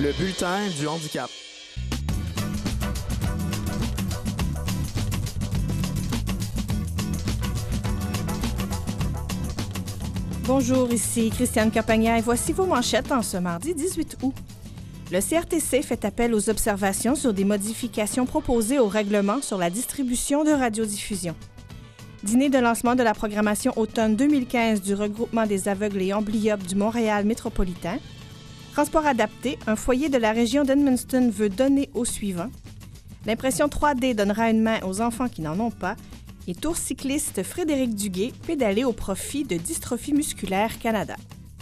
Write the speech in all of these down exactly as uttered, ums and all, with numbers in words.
Le bulletin du handicap. Bonjour, ici Christiane Campagna et voici vos manchettes en ce mardi dix-huit août. Le C R T C fait appel aux observations sur des modifications proposées au règlement sur la distribution de radiodiffusion. Dîner de lancement de la programmation automne deux mille quinze du regroupement des aveugles et amblyopes du Montréal métropolitain. Transport adapté, un foyer de la région d'Edmundston veut donner au suivant. L'impression trois D donnera une main aux enfants qui n'en ont pas. Et tour cycliste Frédéric Duguay pédalé au profit de Dystrophie musculaire Canada.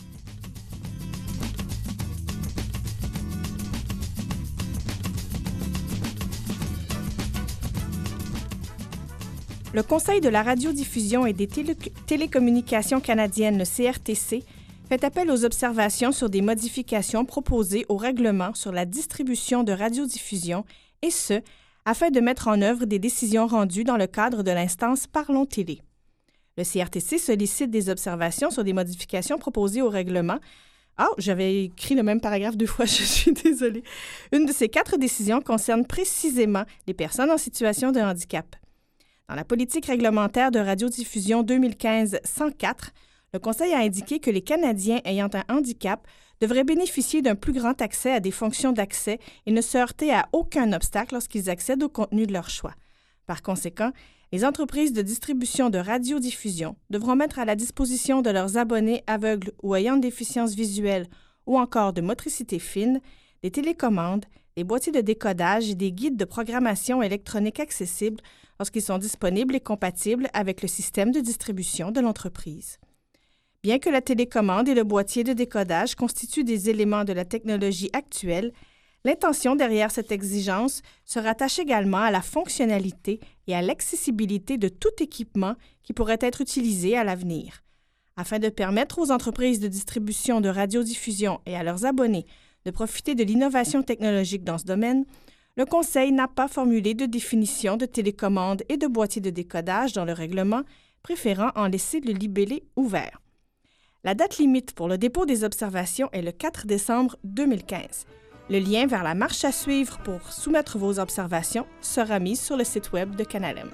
Le Conseil de la radiodiffusion et des télé- télécommunications canadiennes, le C R T C, fait appel aux observations sur des modifications proposées au règlement sur la distribution de radiodiffusion, et ce, afin de mettre en œuvre des décisions rendues dans le cadre de l'instance Parlons Télé. Le C R T C sollicite des observations sur des modifications proposées au règlement. Ah, oh, j'avais écrit le même paragraphe deux fois, je suis désolée. Une de ces quatre décisions concerne précisément les personnes en situation de handicap. Dans la politique réglementaire de radiodiffusion deux mille quinze cent quatre, le Conseil a indiqué que les Canadiens ayant un handicap devraient bénéficier d'un plus grand accès à des fonctions d'accès et ne se heurter à aucun obstacle lorsqu'ils accèdent au contenu de leur choix. Par conséquent, les entreprises de distribution de radiodiffusion devront mettre à la disposition de leurs abonnés aveugles ou ayant une déficience visuelle ou encore de motricité fine des télécommandes, des boîtiers de décodage et des guides de programmation électronique accessibles lorsqu'ils sont disponibles et compatibles avec le système de distribution de l'entreprise. Bien que la télécommande et le boîtier de décodage constituent des éléments de la technologie actuelle, l'intention derrière cette exigence se rattache également à la fonctionnalité et à l'accessibilité de tout équipement qui pourrait être utilisé à l'avenir. Afin de permettre aux entreprises de distribution de radiodiffusion et à leurs abonnés de profiter de l'innovation technologique dans ce domaine, le Conseil n'a pas formulé de définition de télécommande et de boîtier de décodage dans le règlement, préférant en laisser le libellé ouvert. La date limite pour le dépôt des observations est le quatre décembre deux mille quinze. Le lien vers la marche à suivre pour soumettre vos observations sera mis sur le site web de Canalem.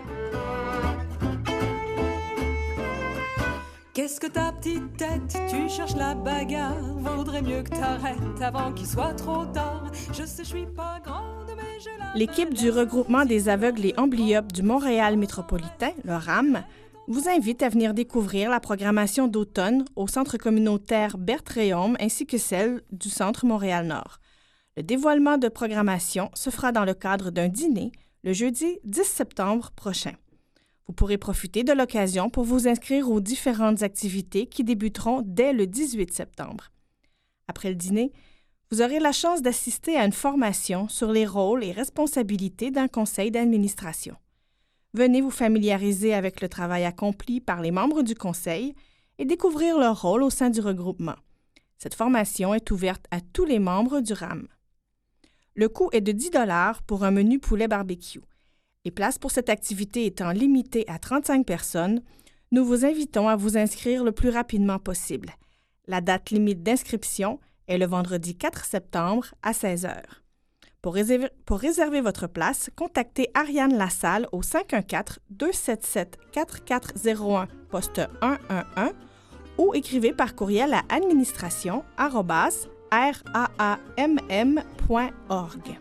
Qu'est-ce que ta petite tête, tu cherches la bagarre? Vaudrait mieux que t'arrêtes avant qu'il soit trop tard. Je sais, je suis pas grande, mais je la... L'équipe du regroupement des aveugles et amblyopes du Montréal métropolitain, le R A M, vous invite à venir découvrir la programmation d'automne au Centre communautaire Berthe-Réaume ainsi que celle du Centre Montréal-Nord. Le dévoilement de programmation se fera dans le cadre d'un dîner le jeudi dix septembre prochain. Vous pourrez profiter de l'occasion pour vous inscrire aux différentes activités qui débuteront dès le dix-huit septembre. Après le dîner, vous aurez la chance d'assister à une formation sur les rôles et responsabilités d'un conseil d'administration. Venez vous familiariser avec le travail accompli par les membres du conseil et découvrir leur rôle au sein du regroupement. Cette formation est ouverte à tous les membres du R A M. Le coût est de dix dollars pour un menu poulet barbecue. Les places pour cette activité étant limitées à trente-cinq personnes, nous vous invitons à vous inscrire le plus rapidement possible. La date limite d'inscription est le vendredi quatre septembre à seize heures. Pour réserver, pour réserver votre place, contactez Ariane Lassalle au cinq un quatre, deux sept sept, quatre quatre zéro un, poste un un un ou écrivez par courriel à administration arobase r a a m m point org.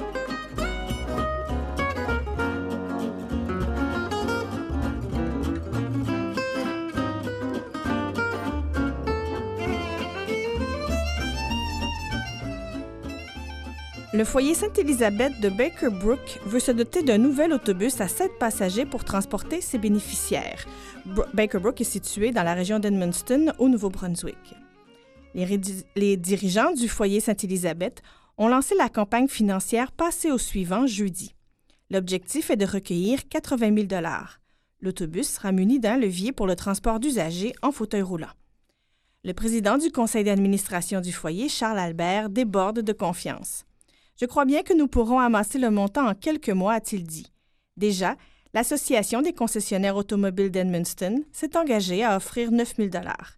Le foyer Sainte-Élisabeth de Baker Brook veut se doter d'un nouvel autobus à sept passagers pour transporter ses bénéficiaires. Bro- Baker Brook est situé dans la région d'Edmundston, au Nouveau-Brunswick. Les, rédi- les dirigeants du foyer Sainte-Élisabeth ont lancé la campagne financière Passez au suivant jeudi. L'objectif est de recueillir quatre-vingt mille dollars. L'autobus sera muni d'un levier pour le transport d'usagers en fauteuil roulant. Le président du conseil d'administration du foyer, Charles Albert, déborde de confiance. « Je crois bien que nous pourrons amasser le montant en quelques mois », a-t-il dit. Déjà, l'Association des concessionnaires automobiles d'Edmundston s'est engagée à offrir neuf mille dollars.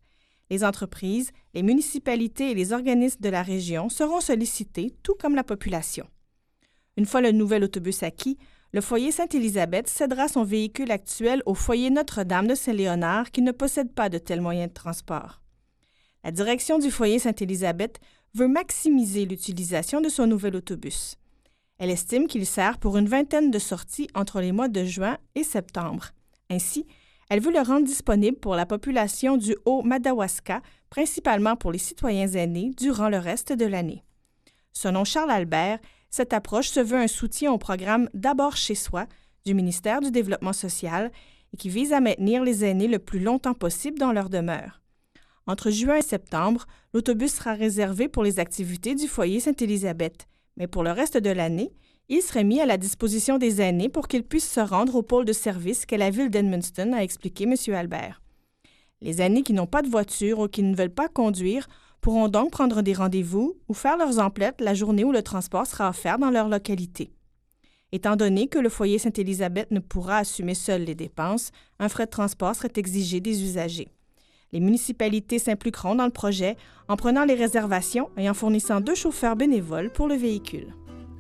Les entreprises, les municipalités et les organismes de la région seront sollicités, tout comme la population. Une fois le nouvel autobus acquis, le foyer Sainte-Élisabeth cédera son véhicule actuel au foyer Notre-Dame de Saint-Léonard qui ne possède pas de tels moyens de transport. La direction du foyer Sainte-Élisabeth veut maximiser l'utilisation de son nouvel autobus. Elle estime qu'il sert pour une vingtaine de sorties entre les mois de juin et septembre. Ainsi, elle veut le rendre disponible pour la population du Haut-Madawaska, principalement pour les citoyens aînés, durant le reste de l'année. Selon Charles Albert, cette approche se veut un soutien au programme D'abord chez soi du ministère du Développement social et qui vise à maintenir les aînés le plus longtemps possible dans leur demeure. Entre juin et septembre, l'autobus sera réservé pour les activités du foyer Sainte-Élisabeth, mais pour le reste de l'année, il serait mis à la disposition des aînés pour qu'ils puissent se rendre au pôle de service qu'est la ville d'Edmundston, a expliqué M. Albert. Les aînés qui n'ont pas de voiture ou qui ne veulent pas conduire pourront donc prendre des rendez-vous ou faire leurs emplettes la journée où le transport sera offert dans leur localité. Étant donné que le foyer Sainte-Élisabeth ne pourra assumer seul les dépenses, un frais de transport serait exigé des usagers. Les municipalités s'impliqueront dans le projet en prenant les réservations et en fournissant deux chauffeurs bénévoles pour le véhicule.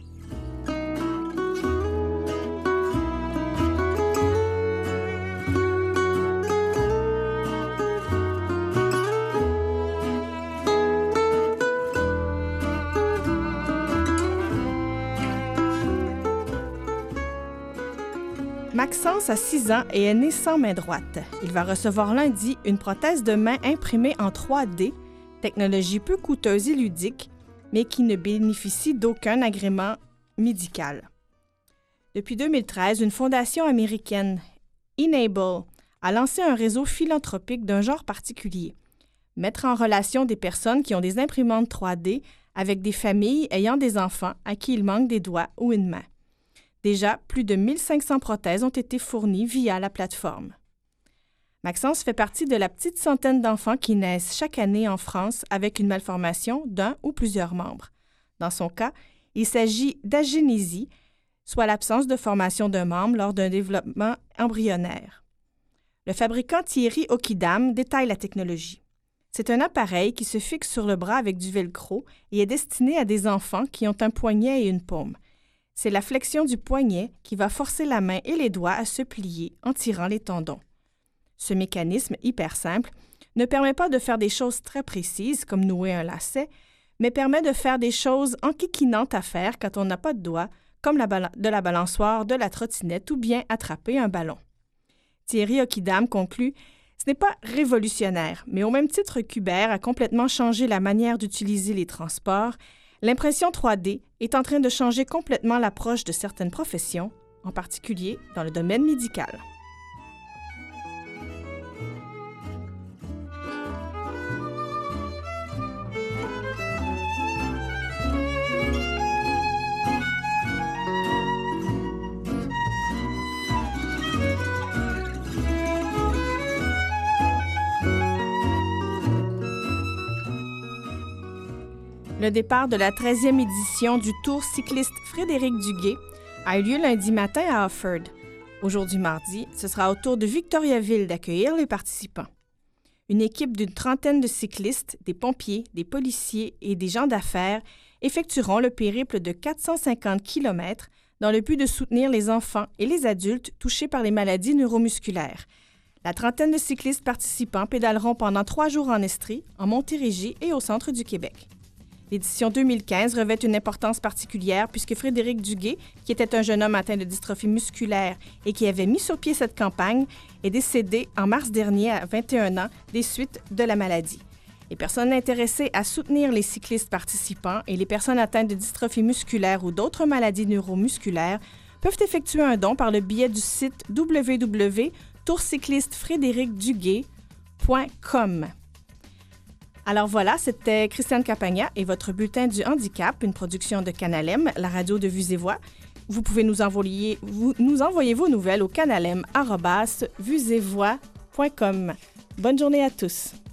Maxence a six ans et est né sans main droite. Il va recevoir lundi une prothèse de main imprimée en trois D, technologie peu coûteuse et ludique, mais qui ne bénéficie d'aucun agrément médical. Depuis deux mille treize, une fondation américaine, Enable, a lancé un réseau philanthropique d'un genre particulier. Mettre en relation des personnes qui ont des imprimantes trois D avec des familles ayant des enfants à qui il manque des doigts ou une main. Déjà, plus de mille cinq cents prothèses ont été fournies via la plateforme. Maxence fait partie de la petite centaine d'enfants qui naissent chaque année en France avec une malformation d'un ou plusieurs membres. Dans son cas, il s'agit d'agénésie, soit l'absence de formation d'un membre lors d'un développement embryonnaire. Le fabricant Thierry Okidam détaille la technologie. C'est un appareil qui se fixe sur le bras avec du velcro et est destiné à des enfants qui ont un poignet et une paume. C'est la flexion du poignet qui va forcer la main et les doigts à se plier en tirant les tendons. Ce mécanisme hyper simple ne permet pas de faire des choses très précises comme nouer un lacet, mais permet de faire des choses enquiquinantes à faire quand on n'a pas de doigts, comme la bala- de la balançoire, de la trottinette ou bien attraper un ballon. Thierry Okidam conclut « Ce n'est pas révolutionnaire, mais au même titre qu'Uber a complètement changé la manière d'utiliser les transports, l'impression trois D est en train de changer complètement l'approche de certaines professions, en particulier dans le domaine médical. Le départ de la treizième édition du Tour cycliste Frédéric Duguay a eu lieu lundi matin à Offord. Aujourd'hui mardi, ce sera au tour de Victoriaville d'accueillir les participants. Une équipe d'une trentaine de cyclistes, des pompiers, des policiers et des gens d'affaires effectueront le périple de quatre cent cinquante kilomètres dans le but de soutenir les enfants et les adultes touchés par les maladies neuromusculaires. La trentaine de cyclistes participants pédaleront pendant trois jours en Estrie, en Montérégie et au centre du Québec. L'édition deux mille quinze revêt une importance particulière puisque Frédéric Duguay, qui était un jeune homme atteint de dystrophie musculaire et qui avait mis sur pied cette campagne, est décédé en mars dernier à vingt et un ans des suites de la maladie. Les personnes intéressées à soutenir les cyclistes participants et les personnes atteintes de dystrophie musculaire ou d'autres maladies neuromusculaires peuvent effectuer un don par le biais du site w w w point tour cycliste frédéric duguay point com. Alors voilà, c'était Christiane Capagna et votre bulletin du handicap, une production de Canalem, la radio de Vues et Voix. Vous pouvez nous envoyer, vous, nous envoyer vos nouvelles au canalem arobase vues et voix point com. Bonne journée à tous.